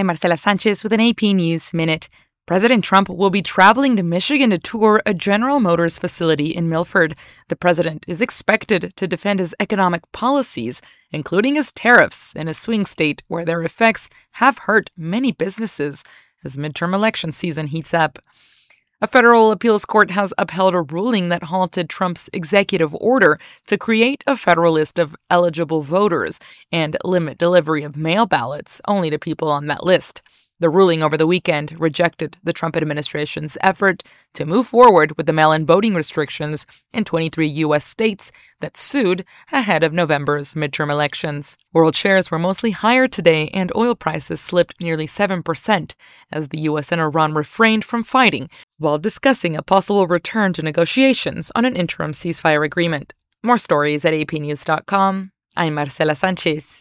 I'm Marcela Sanchez with an AP News Minute. President Trump will be traveling to Michigan to tour a General Motors facility in Milford. The president is expected to defend his economic policies, including his tariffs, in a swing state where their effects have hurt many businesses as midterm election season heats up. A federal appeals court has upheld a ruling that halted Trump's executive order to create a federal list of eligible voters and limit delivery of mail ballots only to people on that list. The ruling over the weekend rejected the Trump administration's effort to move forward with the mail-in voting restrictions in 23 U.S. states that sued ahead of November's midterm elections. World shares were mostly higher today, and oil prices slipped nearly 7% as the U.S. and Iran refrained from fighting while discussing a possible return to negotiations on an interim ceasefire agreement. More stories at apnews.com. I'm Marcela Sanchez.